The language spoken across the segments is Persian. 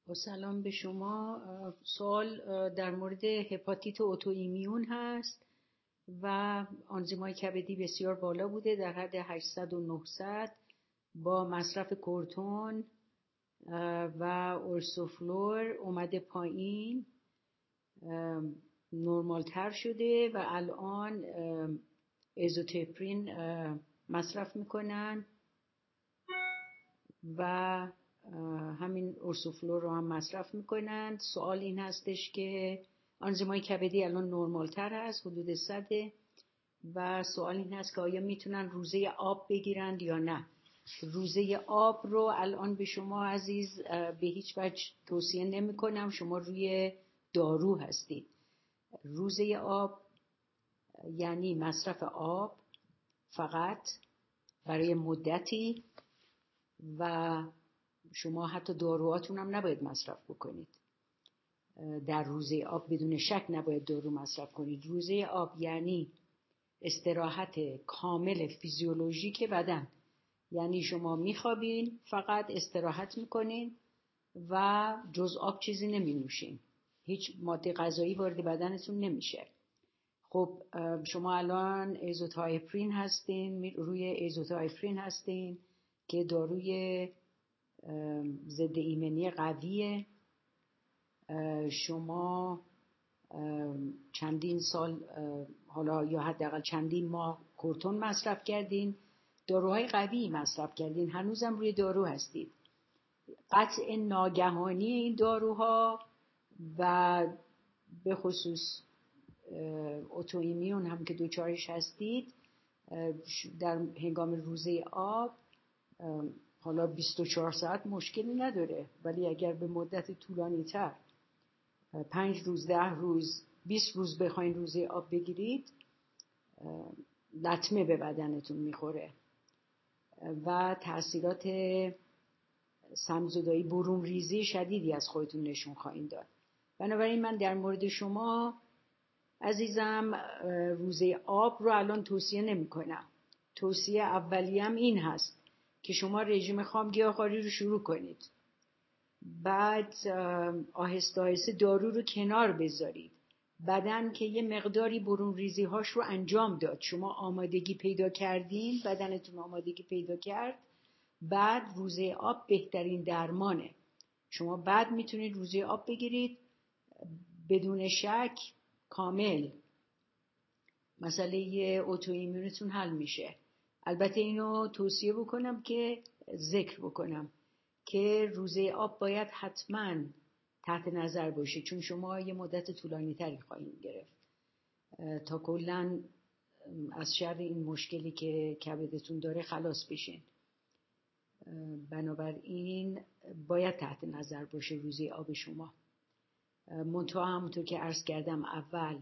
با سلام به شما. سوال در مورد هپاتیت اتوایمیون هست و آنزیمای کبدی بسیار بالا بوده در حد 800 و 900 با مصرف کورتون و اورسوفلور اومده پایین، نرمال تر شده و الان ایزوتپرین مصرف میکنن و همین اورسوفلور رو هم مصرف میکنن. سوال این هستش که آنزیمای کبدی الان نرمال تر هست، حدود 100 و سوال این هست که آیا میتونن روزه آب بگیرند یا نه. روزه آب رو الان به شما عزیز به هیچ وجه توصیه نمی کنم، شما روی دارو هستید. روزه آب یعنی مصرف آب فقط برای مدتی و شما حتی داروهاتون هم نباید مصرف بکنید. در روزه آب بدون شک نباید دارو مصرف کنید. روزه آب یعنی استراحت کامل فیزیولوژیک بدن، یعنی شما میخوابین، فقط استراحت میکنین و جز آب چیزی نمی نوشین، هیچ ماده غذایی وارد بدنتون نمیشه. خب شما الان ایزوتایپرین هستین، روی ایزوتایپرین هستین که داروی ضد ایمنی قویه. شما چندین سال حالا یا حداقل چندین ماه کورتون مصرف کردین، داروهای قوی مصرف کردین، هنوزم روی دارو هستید. قطع ناگهانی این داروها و به خصوص اتوایمیون هم که دوچارش هستید در هنگام روزه آب حالا 24 ساعت مشکلی نداره، ولی اگر به مدت طولانی تر 5 روز 10 روز 20 روز بخواین روزه آب بگیرید لطمه به بدنتون میخوره و تأثیرات سمزدایی، برون ریزی شدیدی از خودتون نشون خواهید داد. بنابراین من در مورد شما عزیزم روزه آب رو الان توصیه نمی کنم. توصیه اولیه‌ام این هست که شما رژیم خام گیاهخواری رو شروع کنید، بعد آهسته آهسته دارو رو کنار بذارید. بدن که یه مقداری برون ریزی هاش رو انجام داد، شما آمادگی پیدا کردین، بدنتون آمادگی پیدا کرد، بعد روزه آب بهترین درمانه. شما بعد میتونید روزه آب بگیرید، بدون شک کامل مسئله اتوایمیونتون حل میشه. البته اینو توصیه بکنم که ذکر بکنم که روزه آب باید حتما تحت نظر باشه، چون شما یه مدت طولانی تری خواهید گرفت تا کلاً از شر این مشکلی که کبدتون داره خلاص بشین. بنابراین باید تحت نظر باشه روزه آب شما. منتها همونطور که عرض کردم اول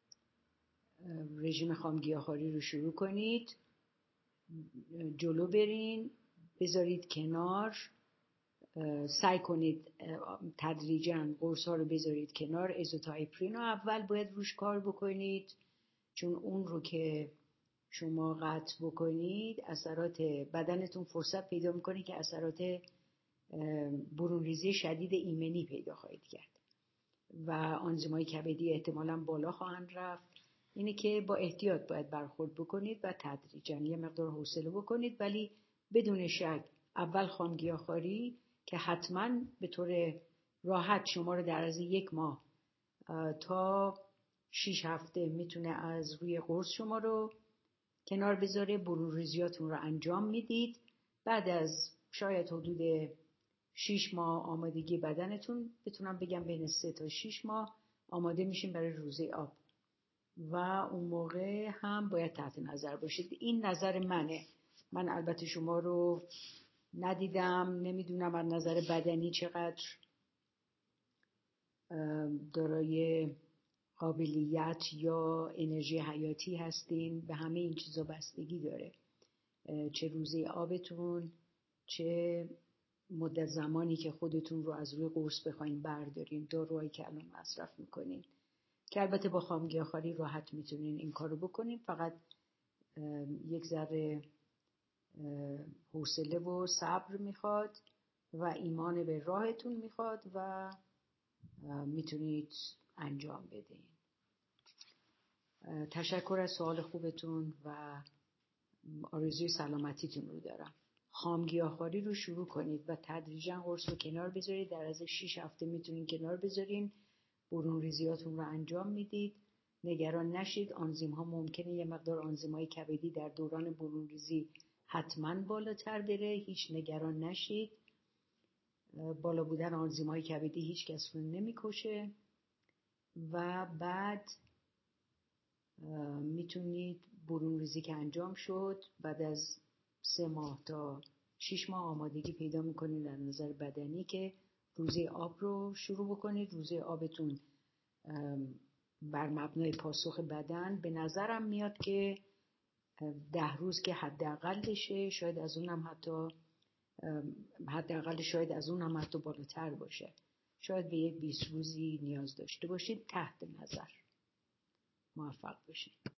رژیم خام گیاهخواری رو شروع کنید، جلو برین، بذارید کنار، سعی کنید تدریجاً قرص ها رو بذارید کنار. ایزوتایپرین رو اول باید روش کار بکنید، چون اون رو که شما قطع بکنید اثرات بدنتون فرصت پیدا میکنه که اثرات برونریزی شدید ایمنی پیدا خواهید کرد و آنزیمای کبدی احتمالاً بالا خواهند رفت. اینه که با احتیاط باید برخورد بکنید و تدریجاً یه مقدار حوصله بکنید، ولی بدون شک اول خام گیاهخواری که حتما به طور راحت شما رو در از 1 ماه تا 6 هفته میتونه از روی قرص شما رو کنار بذاره. برونریزیاتون رو انجام میدید، بعد از شاید حدود 6 ماه آمادگی بدنتون، بتونم بگم بین 3 تا 6 ماه آماده میشین برای روزه آب و اون موقع هم باید تحت نظر باشید. این نظر منه. من البته شما رو ندیدم، نمیدونم از نظر بدنی چقدر دارای قابلیت یا انرژی حیاتی هستین، به همه این چیزا بستگی داره، چه روزه آبتون، چه مدت زمانی که خودتون رو از روی قرص بخواین بردارین، داروهایی که الان مصرف میکنین، که البته با خام گیاهخواری راحت میتونین این کارو بکنین. فقط یک ذره حوصله و صبر میخواد و ایمان به راهتون میخواد و میتونید انجام بدین. تشکر از سوال خوبتون و آرزوی سلامتیتون رو دارم. خامگیاهخواری رو شروع کنید و تدریجا قرص رو کنار بذارید. در از 6 هفته میتونین کنار بذارین. برون ریزیاتون رو انجام میدید. نگران نشید. آنزیم ها ممکنه یه مقدار آنزیم های کبدی در دوران برون ریزی حتما بالاتر بره. هیچ نگران نشید. بالا بودن آنزیم های کبدی هیچ کس رو نمیکشه. و بعد میتونید برون ریزی که انجام شد بعد از 3 ماه تا 6 ماه آمادگی پیدا میکنید در نظر بدنی که روزه آب رو شروع بکنید. روزه آبتون بر مبنای پاسخ بدن به نظرم میاد که 10 روز که حداقل بشه، شاید از اونم حتی بالاتر باشه. شاید به یک 20 روزی نیاز داشته باشید. تحت نظر. موفق باشید.